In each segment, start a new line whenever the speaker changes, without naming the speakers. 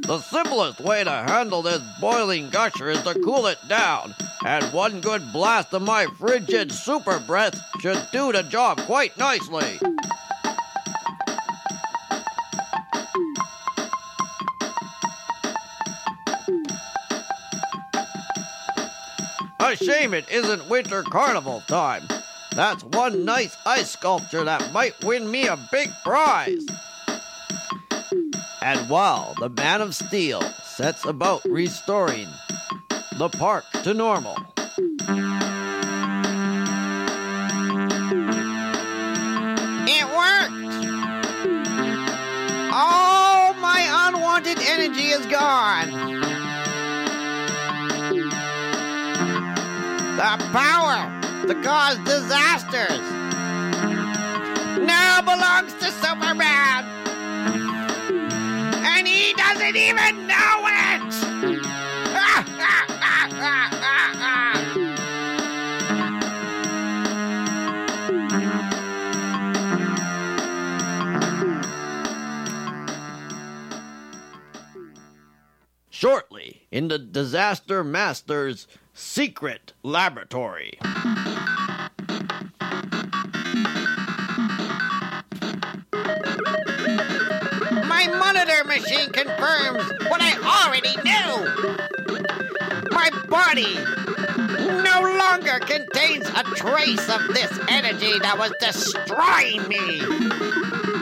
The simplest way to handle this boiling gusher is to cool it down, and one good blast of my frigid super breath should do the job quite nicely. A shame it isn't winter carnival time. That's one nice ice sculpture that might win me a big prize. And while the Man of Steel sets about restoring the park to normal,
it worked! All my unwanted energy is gone. The power to cause disasters now belongs to Superman. And he doesn't even know it!
shortly in the Disaster Master's secret laboratory.
My monitor machine confirms what I already knew. My body no longer contains a trace of this energy that was destroying me.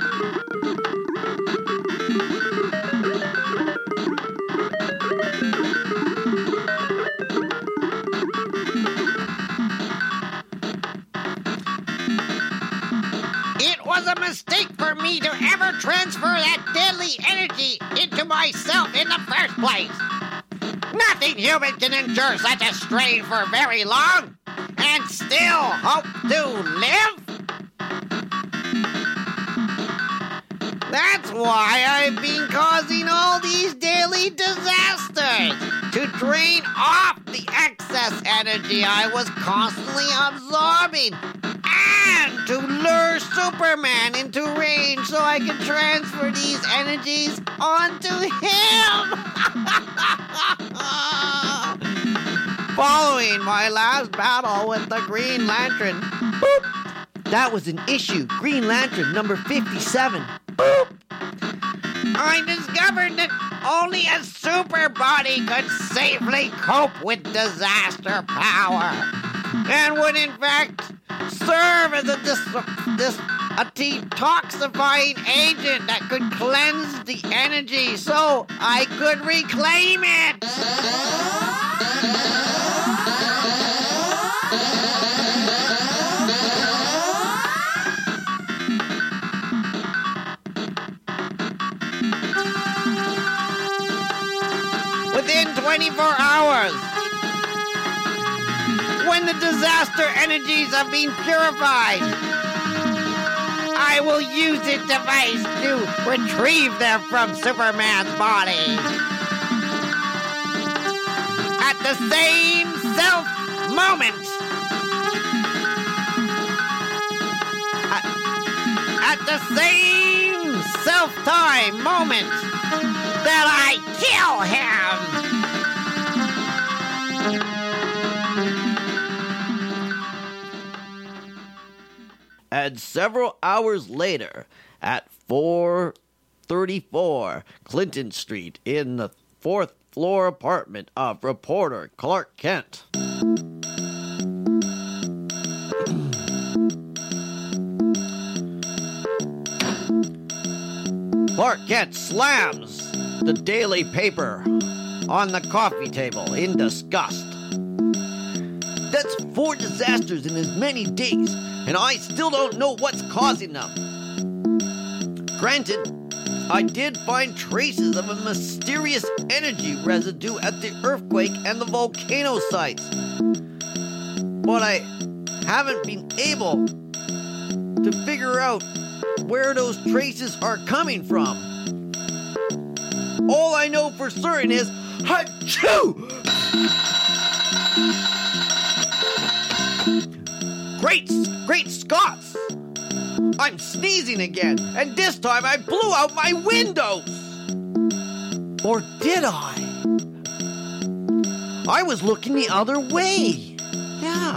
It was a mistake for me to ever transfer that deadly energy into myself in the first place. Nothing human can endure such a strain for very long and still hope to live. That's why I've been causing all these daily disasters, to drain off the excess energy I was constantly absorbing, and to lure Superman into range so I can transfer these energies onto him. Following my last battle with the Green Lantern, boop,
That was an issue, Green Lantern number 57.
boop, I discovered that only a super body could safely cope with disaster power, and would in fact serve as a detoxifying agent that could cleanse the energy so I could reclaim it. Within 24 hours, when the disaster energies have been purified, I will use this device to retrieve them from Superman's body. At the same self-moment, at the same self-time moment that I kill him.
And several hours later, at 434 Clinton Street in the 4th floor apartment of reporter Clark Kent. Clark Kent slams the daily paper on the coffee table in disgust. That's 4 disasters in as many days, and I still don't know what's causing them. Granted, I did find traces of a mysterious energy residue at the earthquake and the volcano sites, but I haven't been able to figure out where those traces are coming from. All I know for certain is, Achoo! Great Scots! I'm sneezing again, and this time I blew out my windows! Or did I? I was looking the other way. Yeah.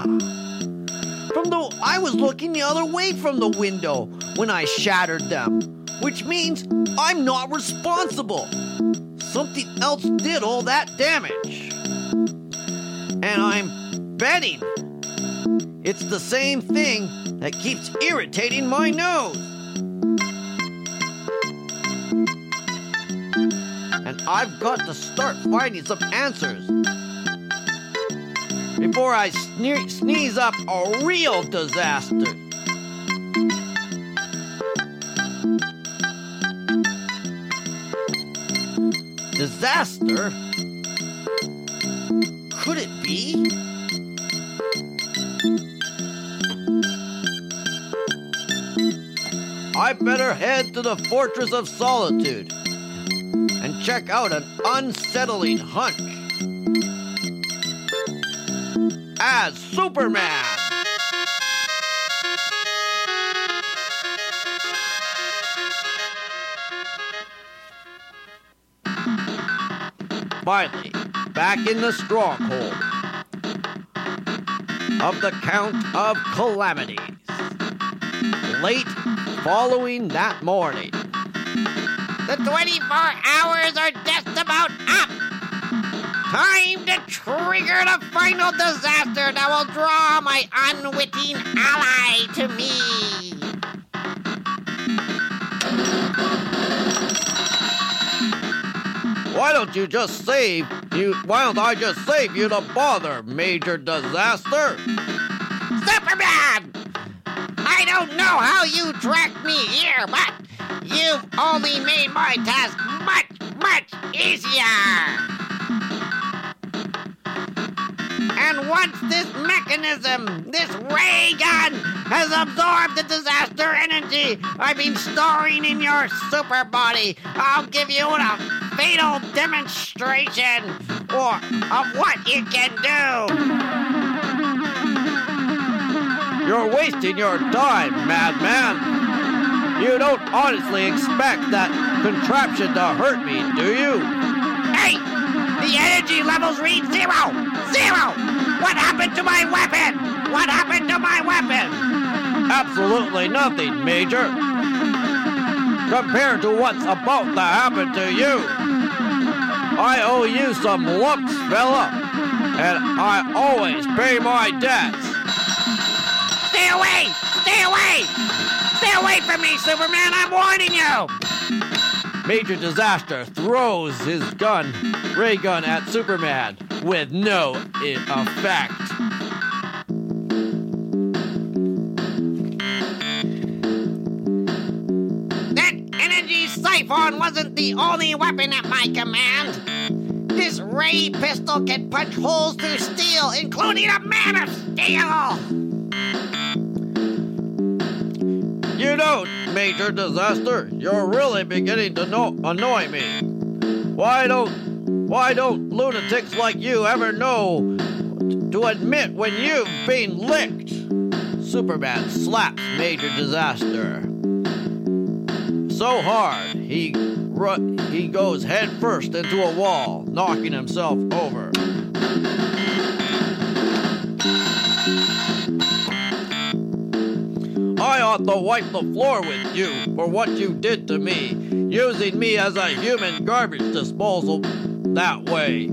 I was looking the other way from the window when I shattered them, which means I'm not responsible. Something else did all that damage. And I'm betting it's the same thing that keeps irritating my nose. And I've got to start finding some answers before I sneeze up a real disaster. Disaster? Could it be? I better head to the Fortress of Solitude and check out an unsettling hunch. As Superman! Finally, back in the stronghold of the Count of Calamities. Late following that morning.
The 24 hours are just about up. Time to trigger the final disaster that will draw my unwitting ally to me.
Why don't I just save you the bother, Major Disaster?
Superman! I don't know how you tracked me here, but you've only made my task much easier. And once this mechanism, this ray gun, has absorbed the disaster energy I've been storing in your super body, I'll give you a fatal demonstration of what it can do.
You're wasting your time, madman. You don't honestly expect that contraption to hurt me, do you?
Hey! The energy levels read 0! 0! What happened to my weapon? What happened to my weapon?
Absolutely nothing, Major. Compared to what's about to happen to you. I owe you some looks, fella. And I always pay my debts.
Stay away! Stay away! Stay away from me, Superman! I'm warning you!
Major Disaster throws his ray gun at Superman with no effect.
That energy siphon wasn't the only weapon at my command. This ray pistol can punch holes through steel, including a man of steel!
You know, Major Disaster, you're really beginning to annoy me. Why don't lunatics like you ever know to admit when you've been licked? Superman slaps Major Disaster so hard he goes head first into a wall, knocking himself over. I ought to wipe the floor with you for what you did to me, using me as a human garbage disposal that way.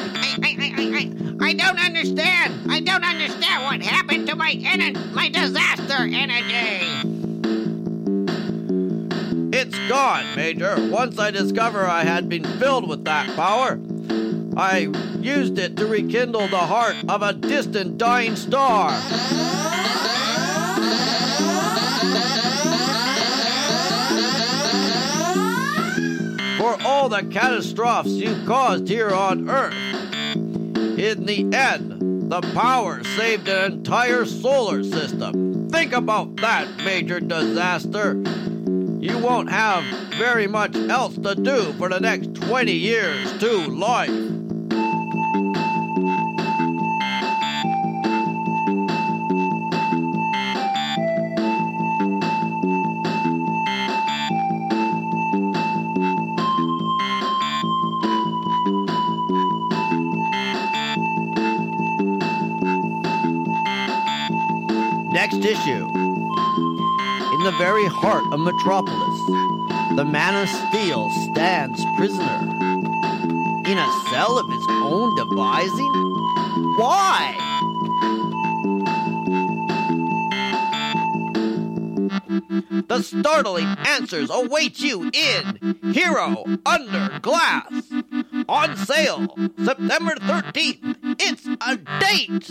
I don't understand. I don't understand what happened to my disaster energy.
It's gone, Major. Once I discovered I had been filled with that power, I used it to rekindle the heart of a distant dying star. For all the catastrophes you caused here on Earth. In the end, the power saved an entire solar system. Think about that, Major Disaster. You won't have very much else to do for the next 20 years to life. next issue. In the very heart of Metropolis, the Man of Steel stands prisoner. In a cell of his own devising? Why? The startling answers await you in Hero Under Glass. On sale September 13th. It's a date!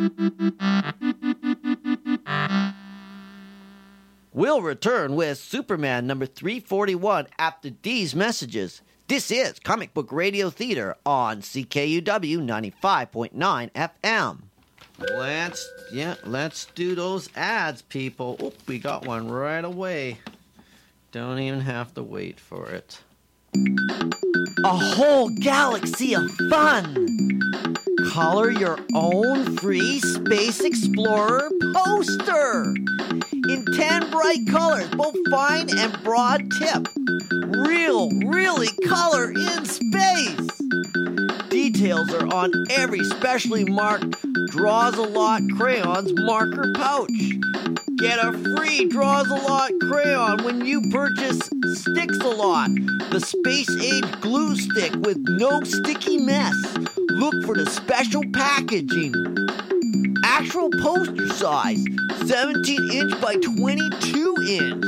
We'll return with Superman number 341 after these messages. This is Comic Book Radio Theater on CKUW 95.9 FM. Let's do those ads, people. Oop, we got one right away. Don't even have to wait for it. A whole galaxy of fun! Color your own free Space Explorer poster! In 10 bright colors, both fine and broad tip. Really color in space! Details are on every specially marked Draws-A-Lot crayons marker pouch. Get a free Draws-A-Lot crayon when you purchase Sticks-A-Lot, the space-age glue stick with no sticky mess. Look for the special packaging. Actual poster size, 17-inch by 22-inch.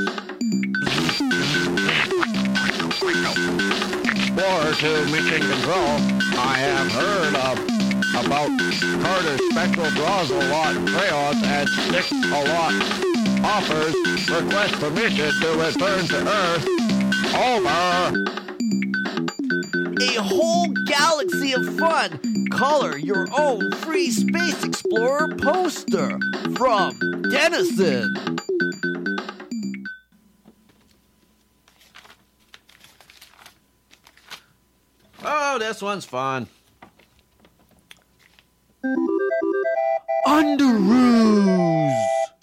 Explorer to Mission Control. I have heard about Carter's Special Draws-A-Lot crayons and Sticks-A-Lot offers. Request permission to return to Earth. Over.
A whole galaxy of fun. Color your own free Space Explorer poster from Denison. Oh, this one's fun. Underoos.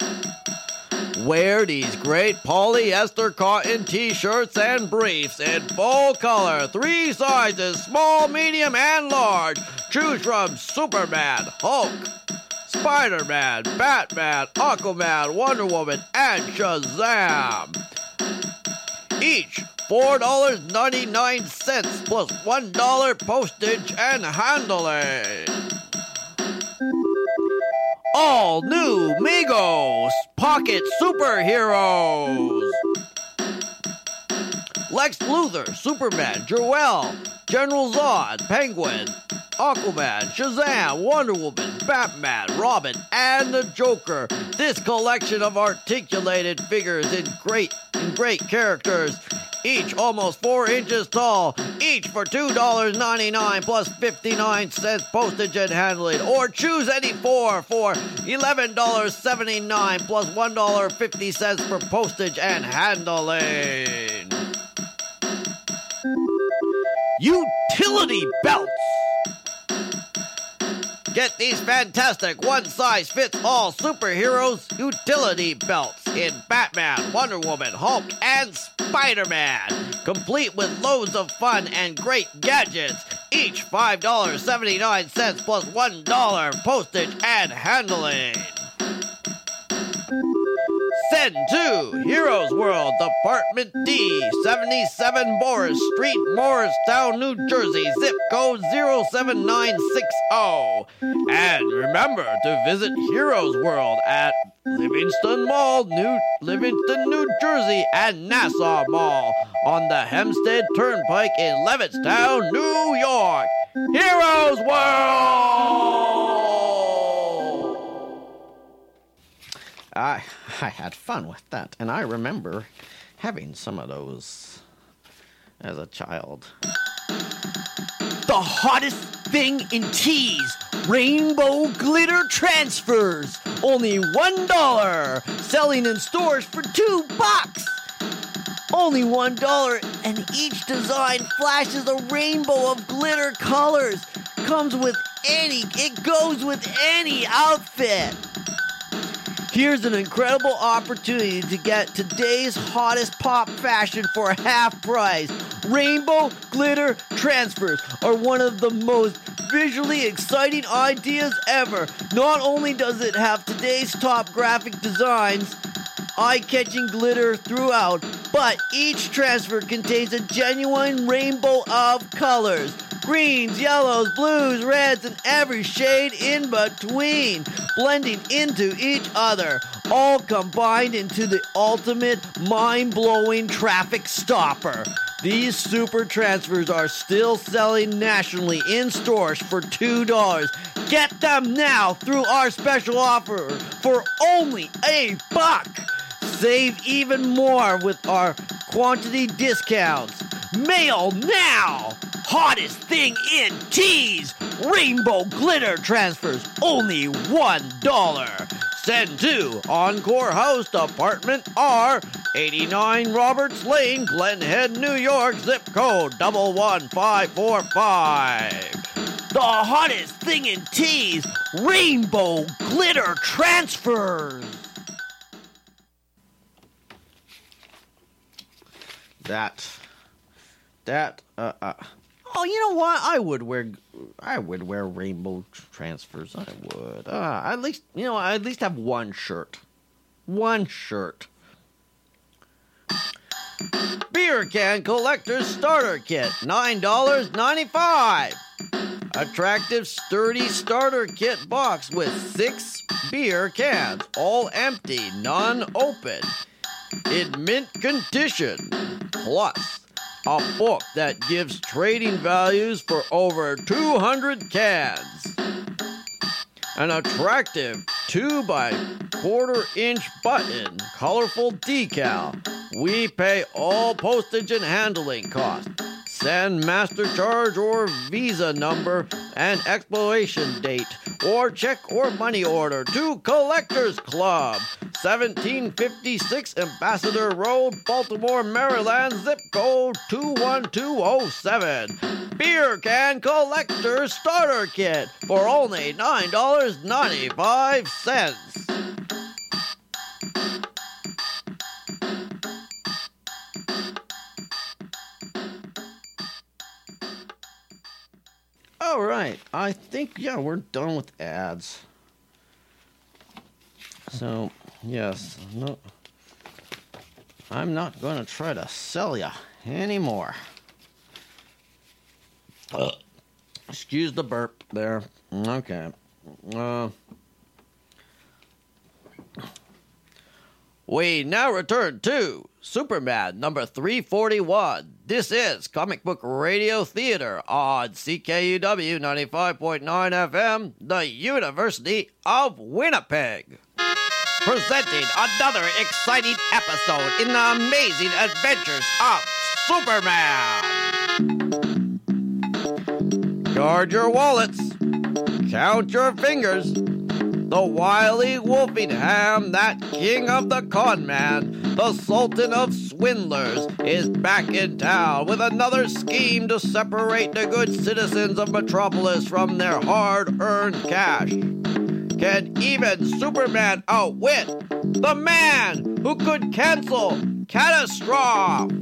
Wear these great polyester cotton t-shirts and briefs in full color, 3 sizes, small, medium, and large. Choose from Superman, Hulk, Spider-Man, Batman, Aquaman, Wonder Woman, and Shazam. Each $4.99 plus $1 postage and handling. All new Migos Pocket Superheroes. Lex Luthor, Superman, Jor-El, General Zod, Penguin, Aquaman, Shazam, Wonder Woman, Batman, Robin, and the Joker. This collection of articulated figures in great characters, each almost 4 inches tall, each for $2.99 plus 59 cents postage and handling, or choose any 4 for $11.79 plus $1.50 for postage and handling. Utility belts. Get these fantastic one-size-fits-all superheroes utility belts in Batman, Wonder Woman, Hulk, and Spider-Man. Complete with loads of fun and great gadgets. Each $5.79 plus $1 postage and handling. Send to Heroes World, Department D, 77 Morris Street, Morristown, New Jersey, zip code 07960. And remember to visit Heroes World at Livingston Mall, Livingston, New Jersey, and Nassau Mall on the Hempstead Turnpike in Levittown, New York. Heroes World! I had fun with that, and I remember having some of those as a child. The hottest thing in teas, rainbow glitter transfers, only $1, selling in stores for $2. Only $1, and each design flashes a rainbow of glitter colors. It goes with any outfit. Here's an incredible opportunity to get today's hottest pop fashion for half price. Rainbow glitter transfers are one of the most visually exciting ideas ever. Not only does it have today's top graphic designs, eye-catching glitter throughout, but each transfer contains a genuine rainbow of colors. Greens, yellows, blues, reds, and every shade in between, blending into each other, all combined into the ultimate mind-blowing traffic stopper. These super transfers are still selling nationally in stores for $2. Get them now through our special offer for only $1. Save even more with our quantity discounts. Mail now! Hottest thing in teas! Rainbow glitter transfers, only $1. Send to Encore House, Apartment R, 89 Roberts Lane, Glen Head, New York, zip code 11545. The hottest thing in teas, rainbow glitter transfers. Oh, you know what? I would wear rainbow transfers. I would. At least have one shirt. One shirt. Beer can collector's starter kit, $9.95. Attractive, sturdy starter kit box with 6 beer cans, all empty, none open, in mint condition. Plus, a book that gives trading values for over 200 cans. An attractive 2x1/4-inch button, colorful decal. We pay all postage and handling costs. Send MasterCharge or Visa number and expiration date, or check or money order to Collectors Club, 1756 Ambassador Road, Baltimore, Maryland, zip code 21207. Beer can collector starter kit for only $9.95. All right, I think, we're done with ads. So, yes, no, I'm not going to try to sell you anymore. Excuse the burp there. Okay. We now return to Superman number 341. This is Comic Book Radio Theater on CKUW 95.9 FM, the University of Winnipeg. Presenting another exciting episode in the amazing adventures of Superman. Guard your wallets. Count your fingers. The wily Wolfingham, that king of the con man, the sultan of swindlers, is back in town with another scheme to separate the good citizens of Metropolis from their hard-earned cash. Can even Superman outwit the man who could cancel Catastrophe?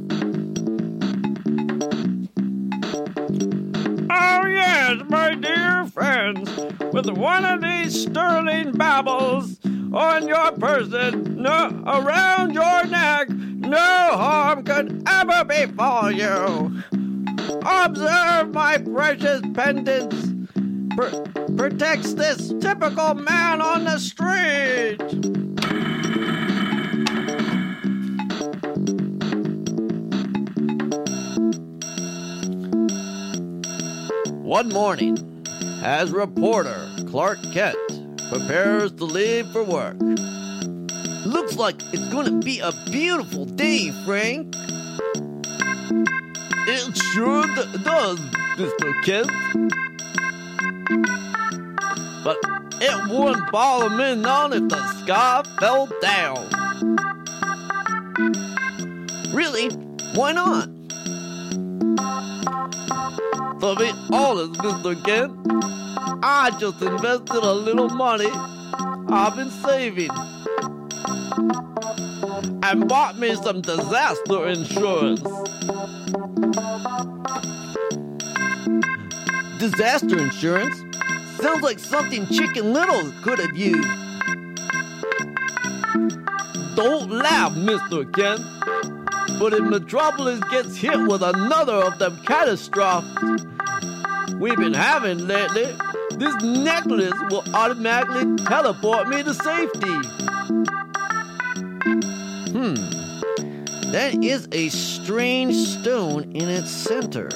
Oh yes, my dear friends, with one of these sterling babbles on your person, around your neck, no harm could ever befall you. Observe my precious pendants. Protects this typical man on the street. One morning, as reporter Clark Kent prepares to leave for work. Looks like it's going to be a beautiful day, Frank. It sure does, Mr. Kent. But it wouldn't bother me none if the sky fell down. Really? Why not? To be honest, Mr. Kent, I just invested a little money I've been saving and bought me some disaster insurance. Disaster insurance? Sounds like something Chicken Little could have used. Don't laugh, Mr. Kent. But if Metropolis gets hit with another of them catastrophes we've been having lately, this necklace will automatically teleport me to safety. That is a strange stone in its center.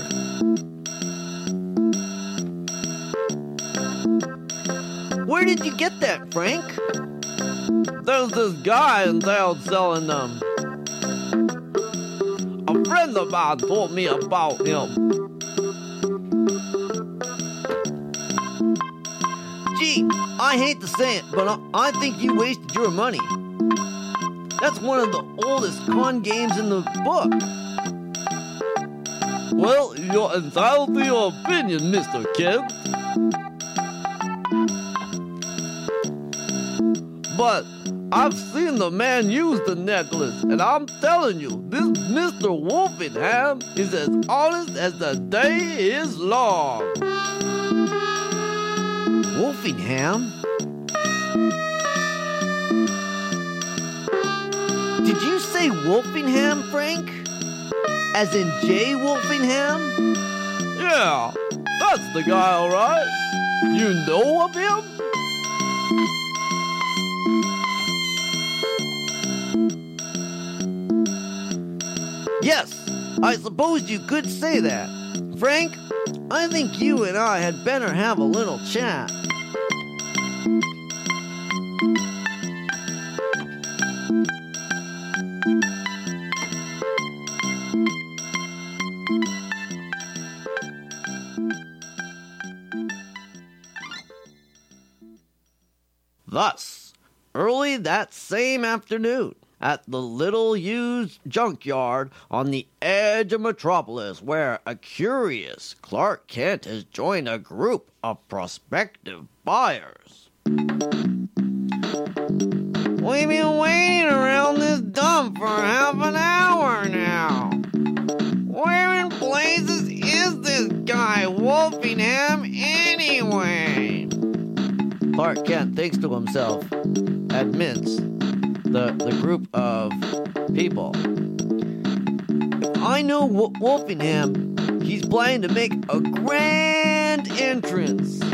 Where did you get that, Frank? There's this guy in town selling them. A friend of mine told me about him. Gee, I hate to say it, but I think you wasted your money. That's one of the oldest con games in the book. Well, you're entitled to your opinion, Mr. Kent. But I've seen the man use the necklace, and I'm telling you, this Mr. Wolfingham is as honest as the day is long. Wolfingham? Did you say Wolfingham, Frank? As in J. Wolfingham? Yeah, that's the guy, all right. You know of him? Yes, I suppose you could say that. Frank, I think you and I had better have a little chat. Thus, early that same afternoon, at the little used junkyard on the edge of Metropolis, where a curious Clark Kent has joined a group of prospective buyers. We've been waiting around this dump for half an hour now. Where in blazes is this guy Wolfingham anyway? Clark Kent thinks to himself, admits the group of people. If I know Wolfingham, he's planning to make a grand entrance.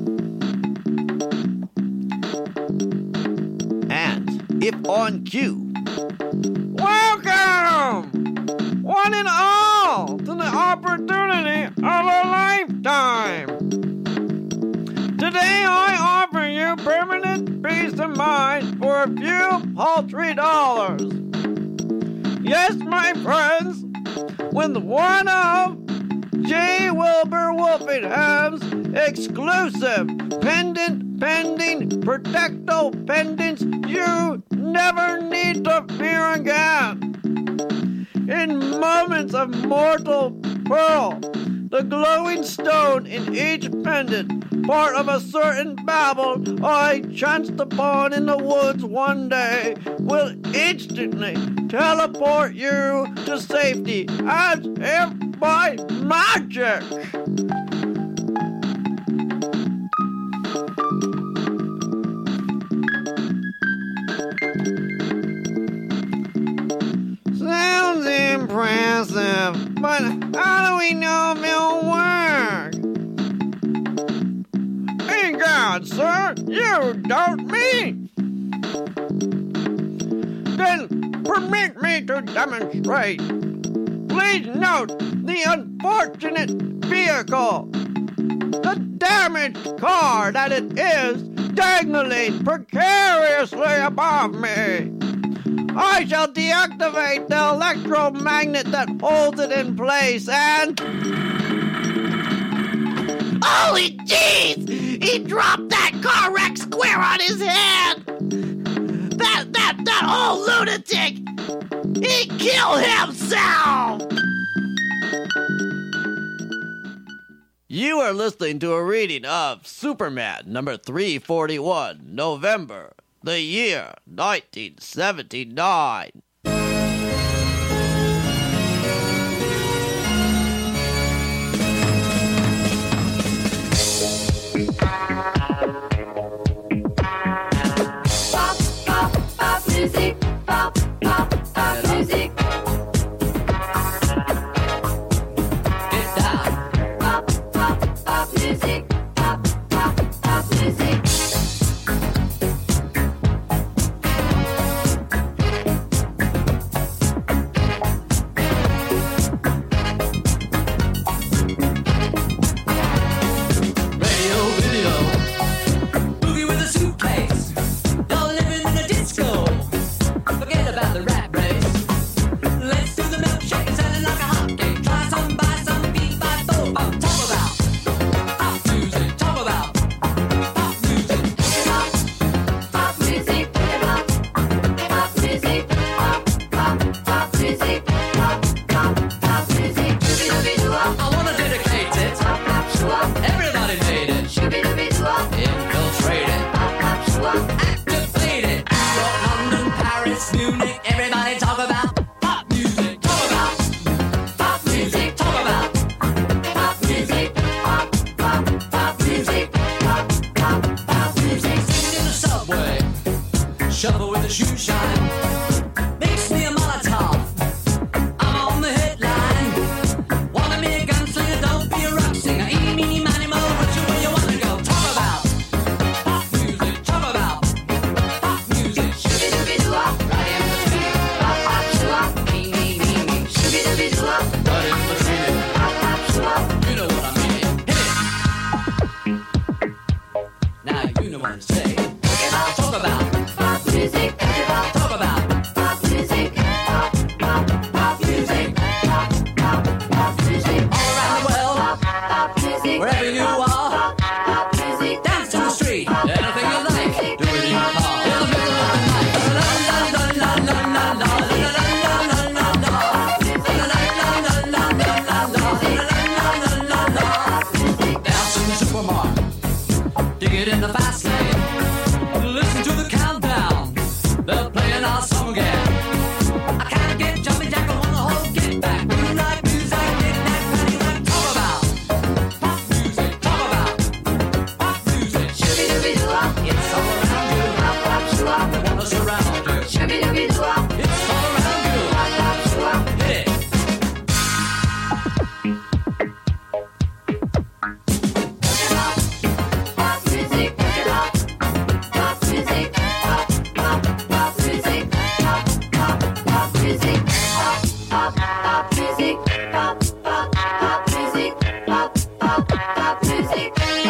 And if on cue, welcome, one and all, to the opportunity of a lifetime. Today I offer you permanent peace of mind for a few paltry dollars. Yes, my friends, with one of J. Wilbur Wolfingham's exclusive pending Protecto pendants you never need to fear again. In moments of mortal peril, the glowing stone in each pendant, part of a certain babble I chanced upon in the woods one day, will instantly teleport you to safety as if by magic. Sounds impressive, but how do we know if it'll work? Egad, sir, you doubt me? Then permit me to demonstrate. Please note the unfortunate vehicle, the damaged car that it is dangling precariously above me. I shall deactivate the electromagnet that holds it in place and...
Holy jeez! He dropped that car wreck square on his head! That old lunatic! He killed himself!
You are listening to a reading of Superman number 341, November, the year 1979.
wherever you are. Dance to the street, anything you like. Do it in your car, in the middle of the night. La la la la la la la la la la la la la. La la la la la la la la la la la. Dance in the supermarket, dig it in the fast lane. Listen to the countdown, they're playing our song again. I can't get jumping jack, I want the whole get back. Moonlight music, knick-knack, paddywhack. Talk about pop music, talk about pop music. Shibby-dooby-doo-wop, it's all around you. Pop-pop-shoo-wop, they want us around you. Shibby-dooby-doo-wop, it's all around you. Pop-pop-shoo-wop, hit it. Pop music, pop music, pop music, pop music, pop music, pop music, pop music,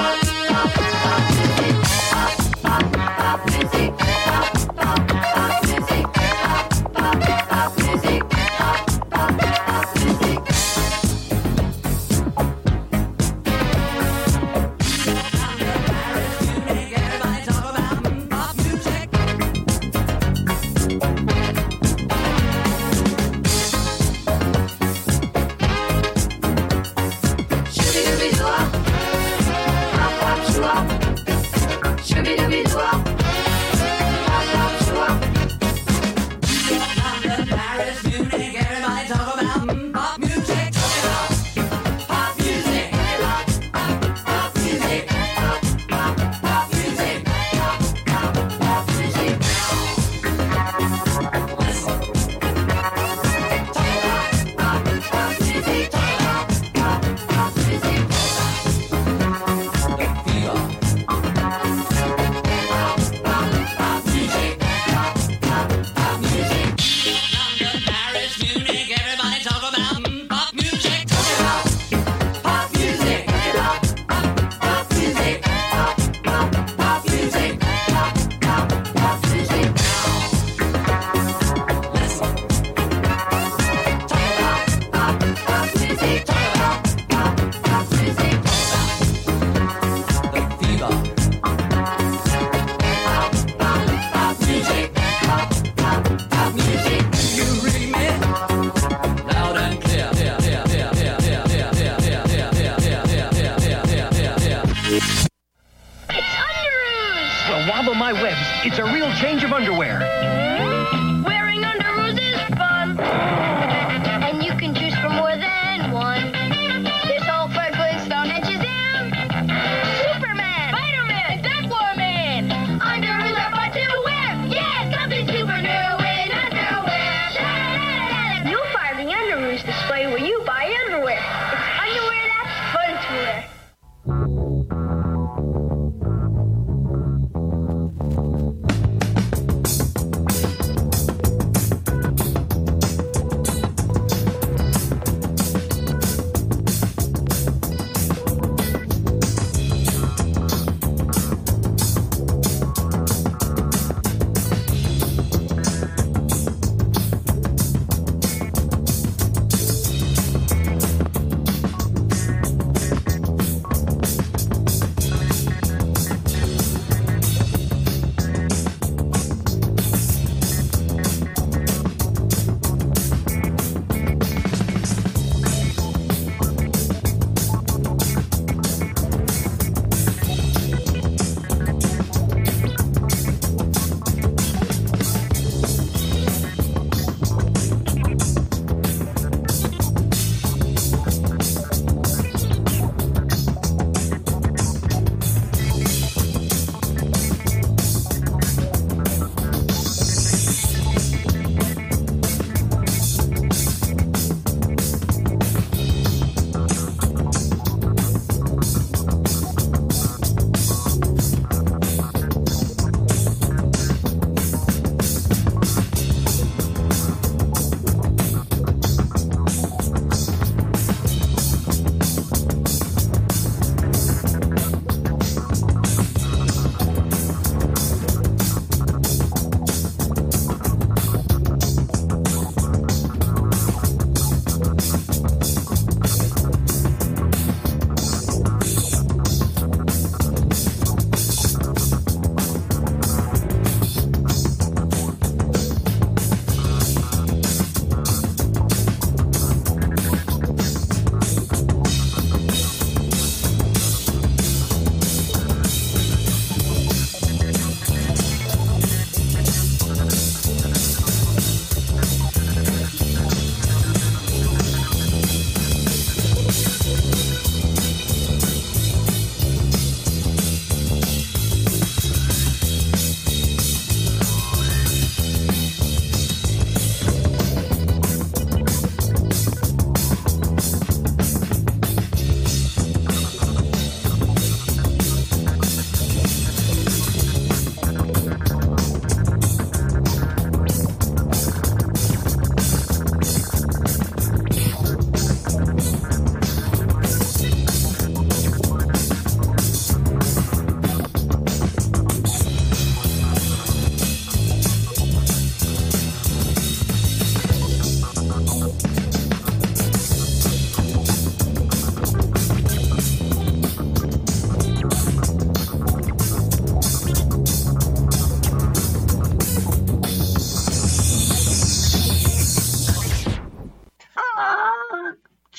everybody talk about pop music. Shibby-dooby-doo-wop, pop-pop-shoo-wop. Shibby-dooby-doo-wop, pop-pop-shoo-wop. London, Paris, Munich, everybody talk about pop music. Talk about pop music. Pop music. Pop music. Pop music. Listen. Talk about pop music. Talk about pop music. The fever. Pop music. Pop music. London, Paris, Munich, everybody talk about pop music. Talk about pop music. Pop music. Pop music. Pop music. Listen. Talk about pop music. Talk about pop music. The fever. Pop music. Pop music. You read me? Loud and clear.
Well, wobble my webs. It's a real change of underwear.
Wearing underoos is fun. And you can choose from more than one. There's Hulk, Fred Flintstone, and Shazam. Superman, Spider-Man, and Aquaman. Underoos are fun to wear. Yeah, something super new in underwear. You'll find the underoos display where you buy underwear. It's underwear that's fun to wear.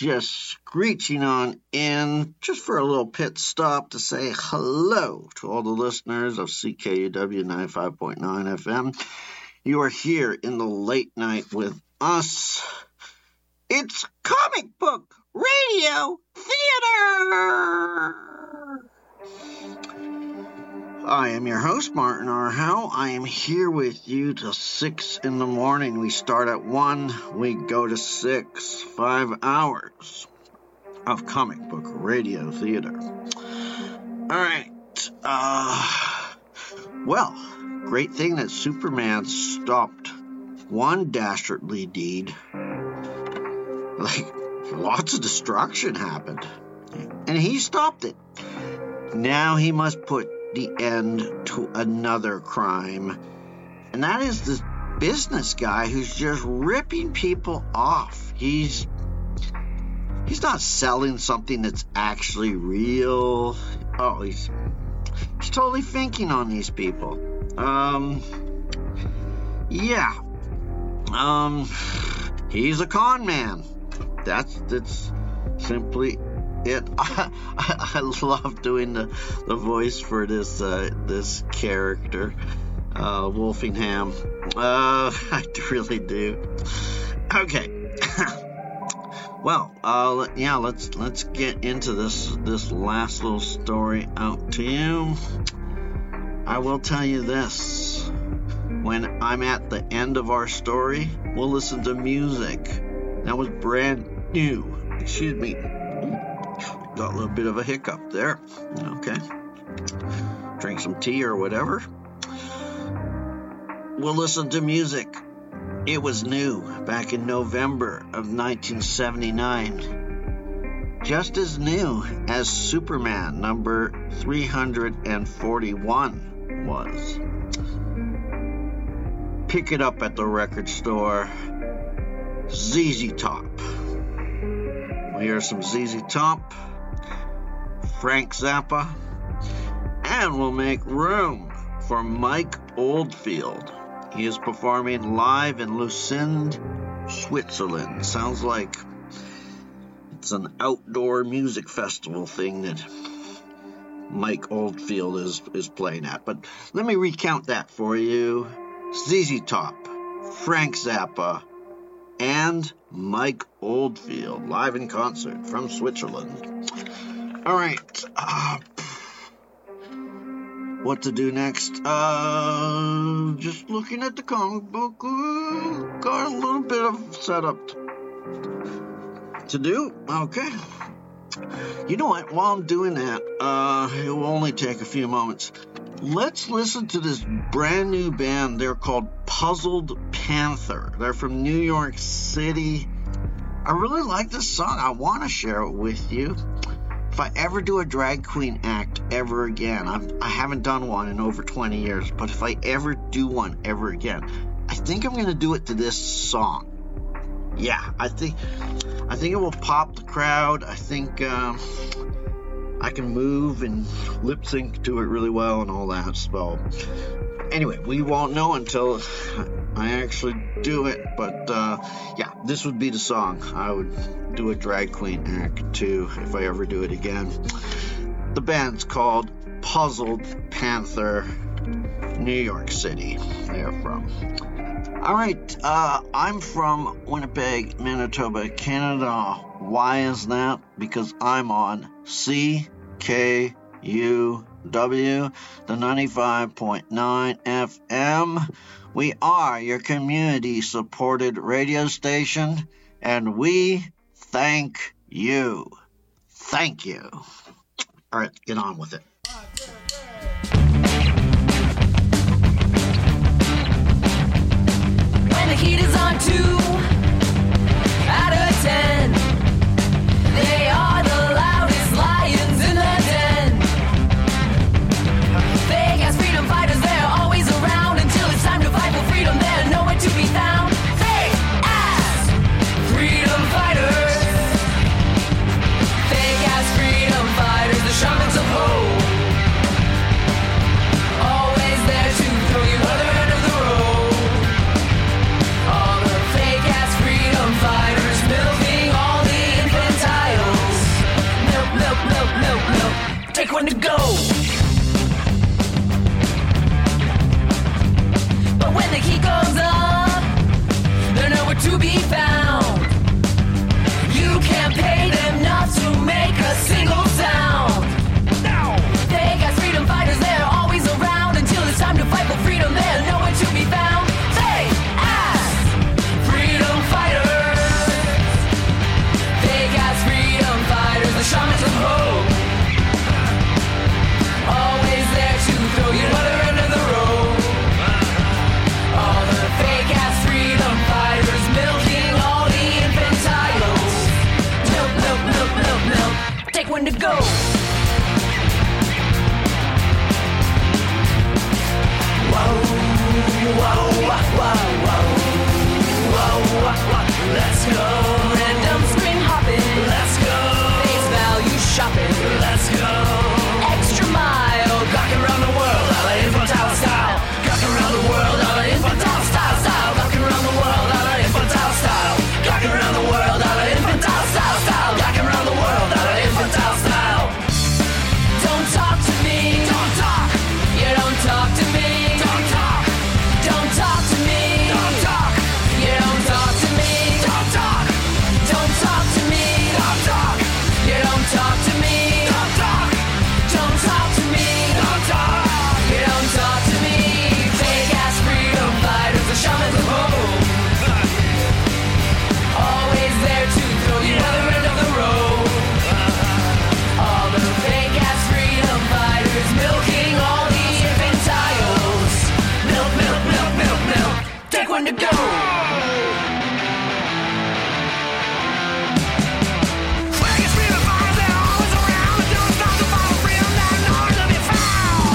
just screeching on in just for a little pit stop to say hello to all the listeners of CKUW 95.9 FM. You are here in the late night with us. It's Comic Book Radio Theater! I am your host, Martin R. Howe. I am here with you till 6 in the morning. We start at 1, we go to 6, 5 hours of comic book radio theater. All right. Well, great thing that Superman stopped one dastardly deed. Like, lots of destruction happened. And he stopped it. Now he must put the end to another crime. And that is this business guy who's just ripping people off. He's not selling something that's actually real. Oh, he's totally thinking on these people. He's a con man. That's simply it. I love doing the voice for this character, Wolfingham. I really do. Okay. Well, let's get into this last little story out to you. I will tell you this. When I'm at the end of our story, we'll listen to music that was brand new. Excuse me. Got a little bit of a hiccup there. Okay. Drink some tea or whatever. We'll listen to music. It was new back in November of 1979. Just as new as Superman number 341 was. Pick it up at the record store. ZZ Top. We'll hear some ZZ Top. Frank Zappa, and we'll make room for Mike Oldfield. He is performing live in Lucerne, Switzerland. Sounds like it's an outdoor music festival thing that Mike Oldfield is playing at. But let me recount that for you. ZZ Top, Frank Zappa, and Mike Oldfield live in concert from Switzerland. All right, what to do next? Just looking at the comic book. Got a little bit of setup to do. Okay. You know what? While I'm doing that, it will only take a few moments. Let's listen to this brand new band. They're called Puzzled Panther. They're from New York City. I really like this song. I want to share it with you. If I ever do a drag queen act ever again, I haven't done one in over 20 years, but if I ever do one ever again, I think I'm going to do it to this song. Yeah, I think it will pop the crowd. I think I can move and lip sync to it really well and all that. So anyway, we won't know until I actually do it, but yeah, this would be the song I would do a drag queen act to if I ever do it again. The band's called Puzzled Panther, New York City. They're from. All right, I'm from Winnipeg, Manitoba, Canada. Why is that? Because I'm on CKUW, the 95.9 FM. We are your community-supported radio station, and we thank you. Thank you. All right, get on with it.
When the heat is on 2 out of 10, they are the loudest lions in the den. Fake ass freedom fighters, they're always around until it's time to fight for freedom. They're nowhere to be found. Fake ass freedom fighters. Fake ass freedom fighters, the shamans of hope. Always there to throw you other end of the road. All the fake ass freedom fighters milking all the infants go. Whoa, whoa, whoa, whoa, whoa, whoa, let's go. Random screen hopping, let's go. Face value shopping, let's go. Extra mile, gawking around the world, a la infantile style. Gawking around the world, a la infantile style. Gawking around the world, a la infantile style. Gawking around the world, a la infantile style. Gawking around the world, a la infantile style. Don't talk to me, don't talk. You don't talk to me. Don't talk to me. Don't talk. You don't talk to me. Don't talk. Don't talk to me. Don't talk. You don't talk to me. Don't talk. Don't talk to me. Don't talk. You don't talk to me. Fake ass freedom fighters, the shamans of hope. Always there to throw you other end of the road. All the fake ass freedom fighters milking all the infantiles. Milk, milk, milk, milk, milk. Take one to go. Flag is freedom fighters, they're always around. But don't stop to follow freedom, not in order to be found.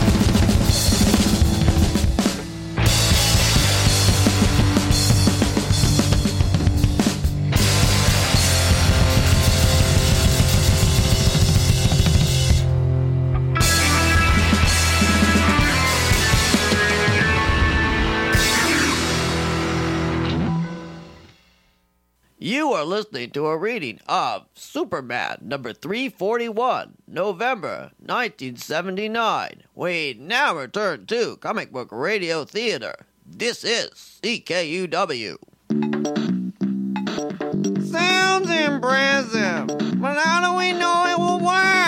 You are listening to a reading of Superman number 341, November 1979. We now return to Comic Book Radio Theater. This is CKUW.
Sounds impressive, but how do we know it will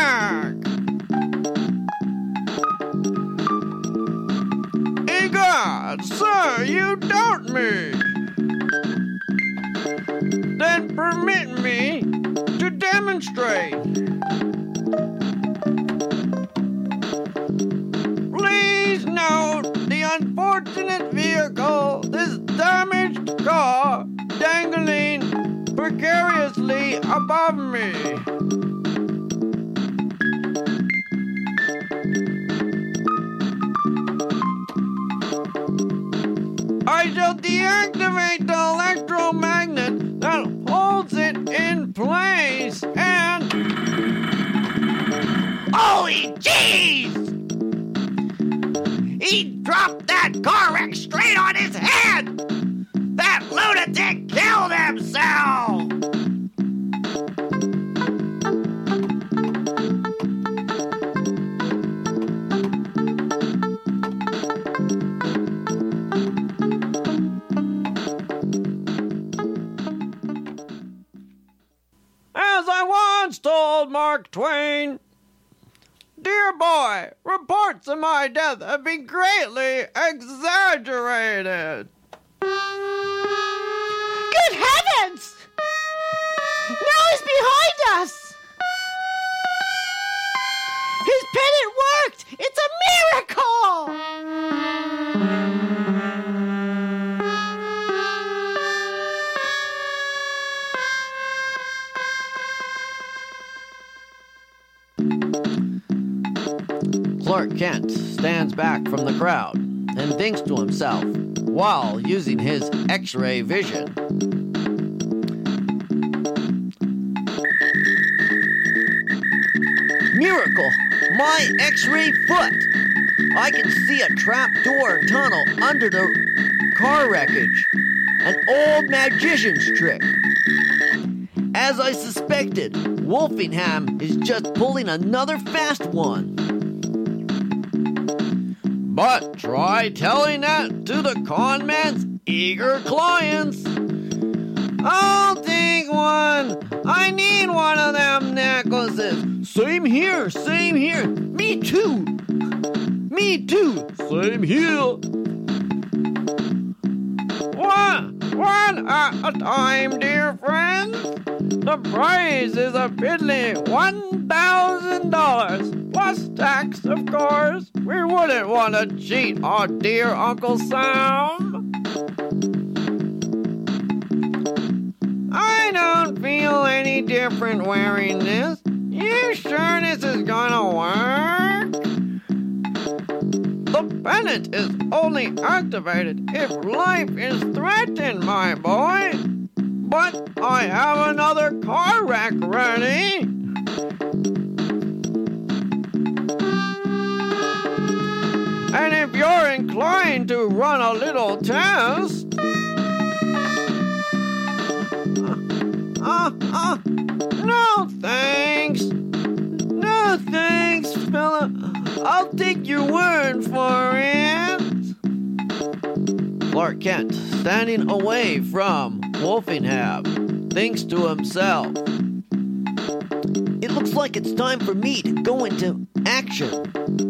work? Egad, sir, you doubt me. Then permit me to demonstrate. Please note the unfortunate vehicle, this damaged car, dangling precariously above me. I shall deactivate the electromagnet that holds it in place and...
Holy jeez! He dropped that car wreck straight on his head! That lunatic killed himself!
As I once told Mark Twain, dear boy, reports of my death have been greatly exaggerated.
Good heavens! Now he's behind us! His pennant worked! It's a miracle!
Clark Kent stands back from the crowd and thinks to himself while using his X-ray vision. Miracle! My X-ray foot! I can see a trapdoor tunnel under the car wreckage. An old magician's trick. As I suspected, Wolfingham is just pulling another fast one. But try telling that to the con man's eager clients.
I'll take one. I need one of them necklaces.
Same here, same here. Me too. Me too. Same here.
One at a time, dear friends. The price is a piddly $1,000. Plus tax, of course. We wouldn't want to cheat our dear Uncle Sam. I don't feel any different wearing this. You
you sure this is gonna work? The pendant is only activated if life is threatened, my boy. But I have another car wreck ready. And if you're inclined to run a little test... No thanks. No thanks, fella. I'll take your word for it. Clark Kent, standing away from Wolfingham, thinks to himself, it looks like it's time for me to go into action.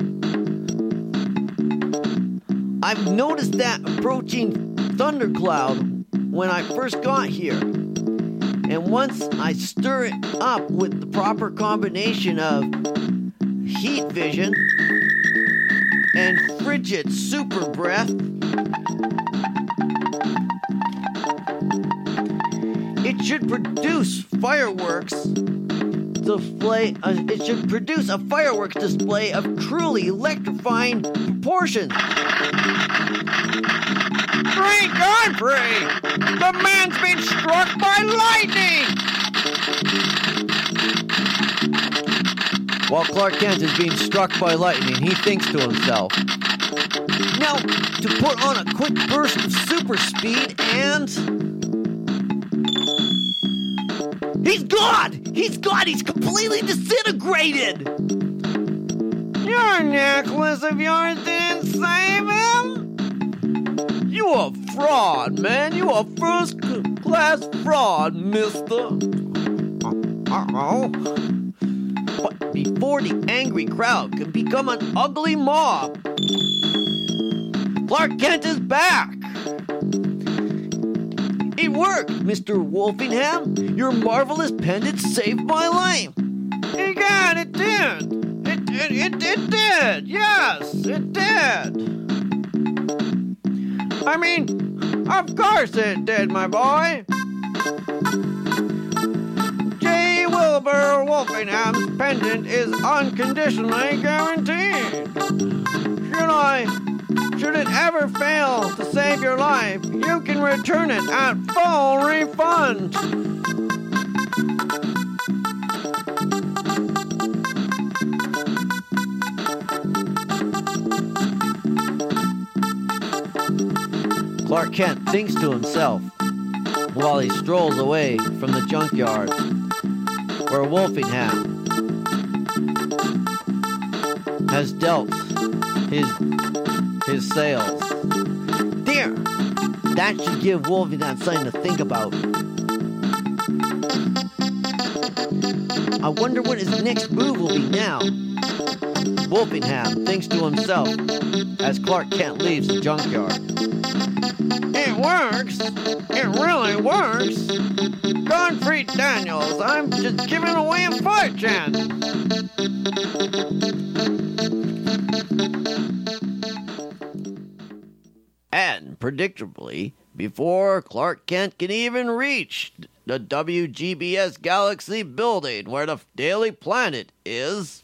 I've noticed that approaching thundercloud when I first got here. And once I stir it up with the proper combination of heat vision and frigid super breath, it should produce fireworks display. It should produce a fireworks display of truly electrifying proportions.
Great Godfrey! The man's been struck by lightning!
While Clark Kent is being struck by lightning, he thinks to himself, now, to put on a quick burst of super speed and... He's gone! He's gone! He's completely disintegrated!
Your necklace of yours didn't save him?
You a fraud, man. You a first-class fraud, mister.
Uh-oh.
But before the angry crowd can become an ugly mob, Clark Kent is back. It worked, Mr. Wolfingham. Your marvelous pendant saved my life.
Egad, it did. It did. Yes, it did. I mean, of course it did, my boy. J. Wilbur Wolfingham's pendant is unconditionally guaranteed. Should it ever fail to save your life, you can return it at full refund.
Clark Kent thinks to himself while he strolls away from the junkyard where Wolfingham has dealt his sales. There! That should give Wolfingham something to think about. I wonder what his next move will be now. Wolfingham thinks to himself as Clark Kent leaves the junkyard.
It works. It really works. Godfrey Daniels, I'm just giving away a fortune.
And predictably, before Clark Kent can even reach the WGBS Galaxy building where the Daily Planet is,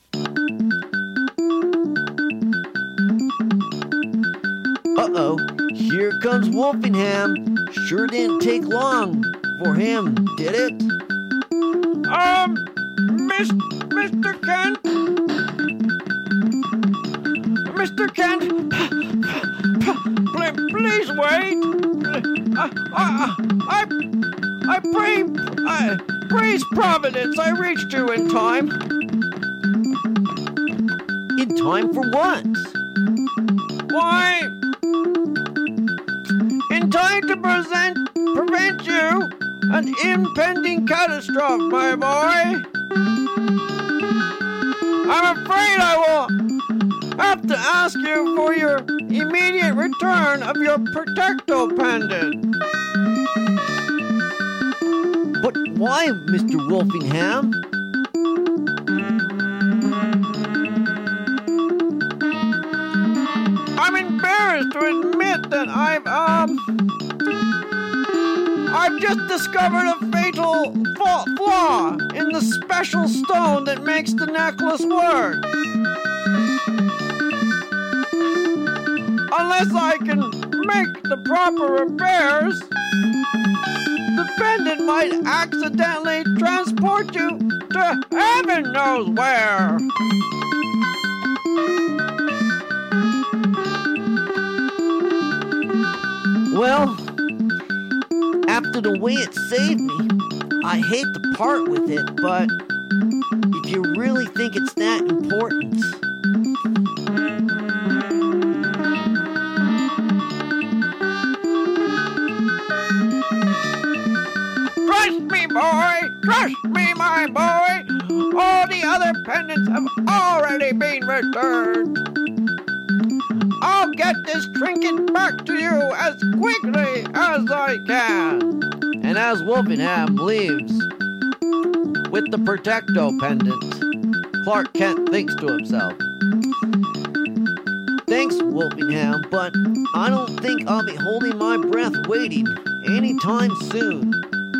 uh-oh, here comes Wolfingham. Sure didn't take long for him, did it?
Mr. Kent? Mr. Kent? Please wait. I praise Providence I reached you in time.
In time for what?
Why? In time to prevent you an impending catastrophe, my boy. I'm afraid I will have to ask you for your immediate return of your protecto pendant.
But why, Mr. Wolfingham?
I'm embarrassed to admit that I've just discovered a fatal flaw in the special stone that makes the necklace work. Unless I can make the proper repairs, the pendant might accidentally transport you to heaven knows where.
Well, after the way it saved me, I hate to part with it, but if you really think it's that important...
Trust me, boy! Trust me, my boy! All the other pendants have already been returned. I'll get this trinket back to you as quickly as I can.
And as Wolfingham leaves with the Protecto pendant, Clark Kent thinks to himself, "Thanks, Wolfingham, but I don't think I'll be holding my breath waiting anytime soon."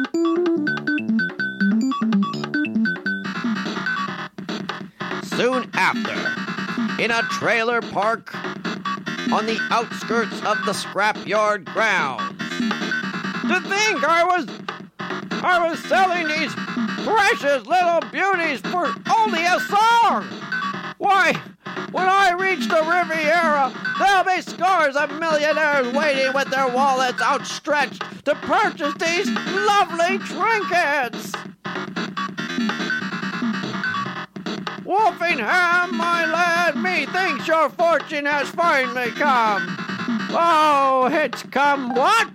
Soon after, in a trailer park on the outskirts of the scrapyard grounds. To think I was selling these precious little beauties for only a song! Why, when I reach the Riviera, there'll be scores of millionaires waiting with their wallets outstretched to purchase these lovely trinkets! Wolfingham, my lad, methinks your fortune has finally come. Oh, it's come what?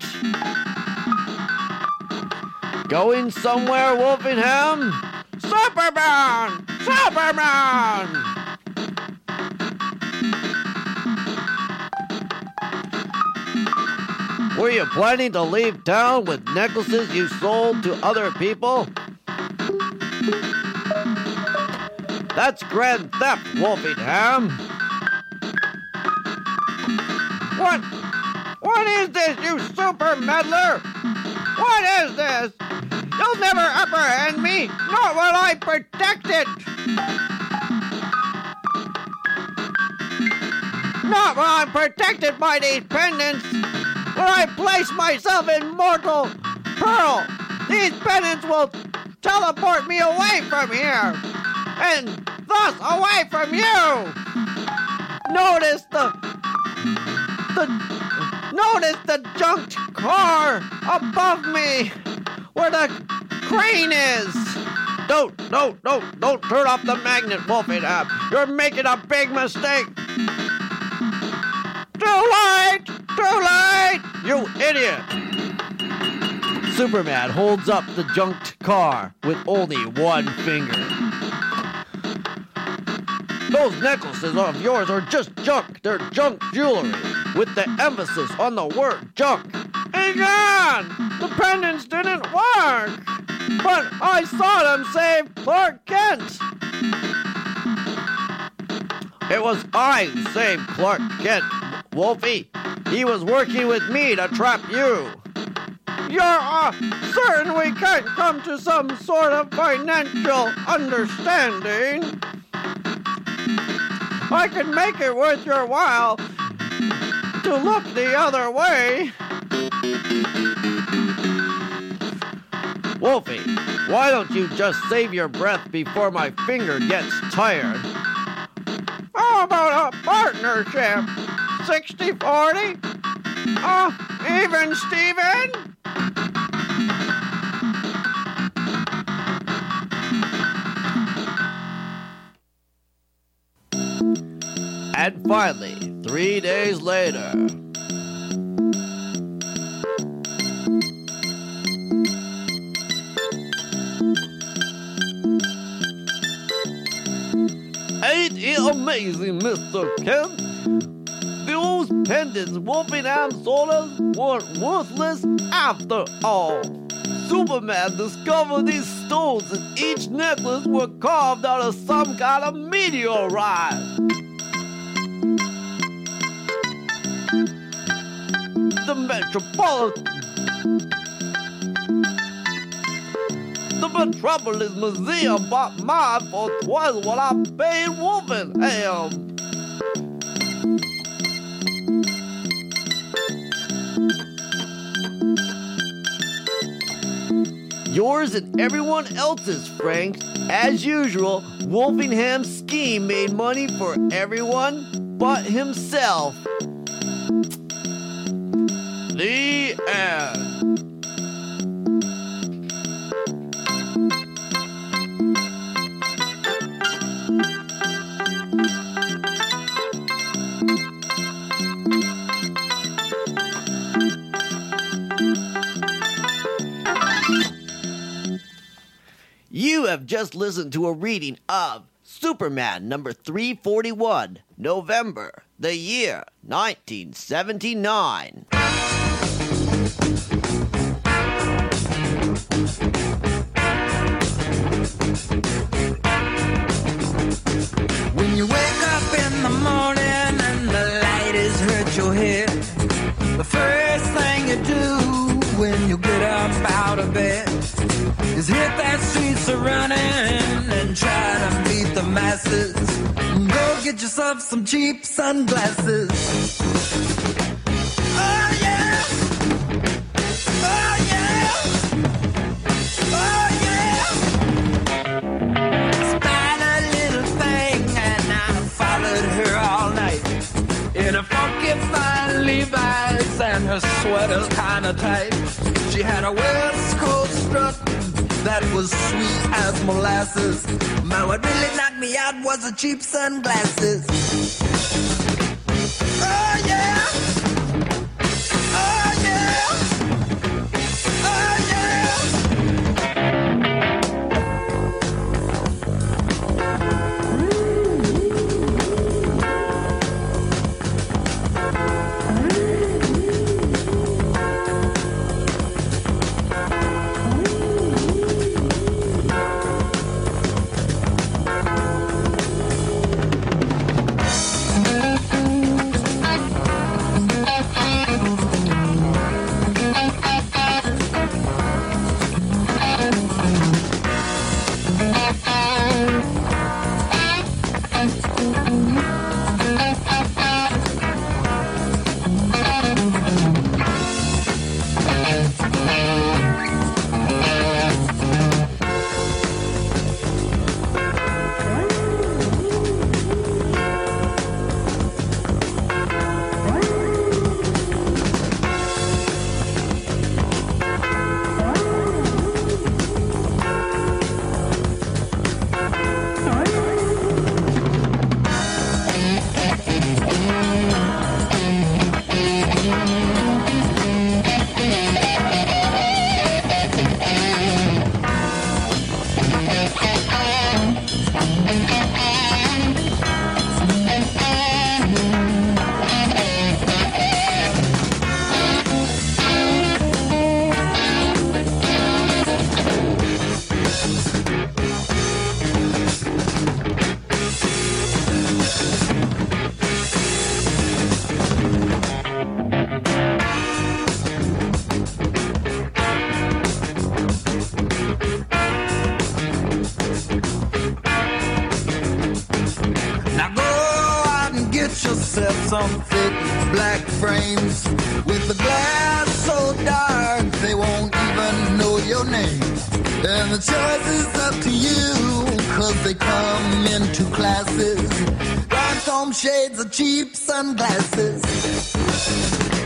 Going somewhere, Wolfingham?
Superman! Superman!
Were you planning to leave town with necklaces you sold to other people? That's grand theft, Wolfingham.
What is this, you super meddler? What is this? You'll never apprehend me, nor will I protect it. Not while I'm protected by these pendants. When I place myself in mortal peril, these pendants will teleport me away from here. And thus away from you. Notice the junked car above me, where the crane is. Don't turn off the magnet, Wolfingham. You're making a big mistake. Too late, you idiot.
Superman holds up the junked car with only one finger. Those necklaces of yours are just junk. They're junk jewelry, with the emphasis on the word junk.
Egad! The pendants didn't work! But I saw them save Clark Kent!
It was I who saved Clark Kent, Wolfie. He was working with me to trap you.
You're certain we can't come to some sort of financial understanding? I can make it worth your while to look the other way.
Wolfie, why don't you just save your breath before my finger gets tired?
How about a partnership? 60-40? Even Steven?
And finally, 3 days later... Ain't it amazing, Mr. Kent? Those pendants Wolfingham sold us weren't worthless after all. Superman discovered these stones and each necklace were carved out of some kind of meteorite. The The Metropolis Museum bought mine for twice what I paid Wolfenham. Yours and everyone else's, Frank. As usual, Wolfingham's scheme made money for everyone but himself. The end. You have just listened to a reading of Superman number 341, November, the year 1979.
When you wake up in the morning and the light has hurt your head, the first thing you do when you get up out of bed is hit that streets a running and try to beat the masses. Go get yourself some cheap sunglasses. Oh yeah! Oh yeah! Oh yeah! Spied a little thing and I followed her all night in a funky fine Levi's and her sweater's kinda tight. She had a West Coast strut that was sweet as molasses. But what really knocked me out was the cheap sunglasses. Oh yeah! Oh yeah! Oh yeah! Some thick black frames with the glass so dark they won't even know your name. And the choice is up to you, cause they come in two classes. Rhinestone shades or cheap sunglasses.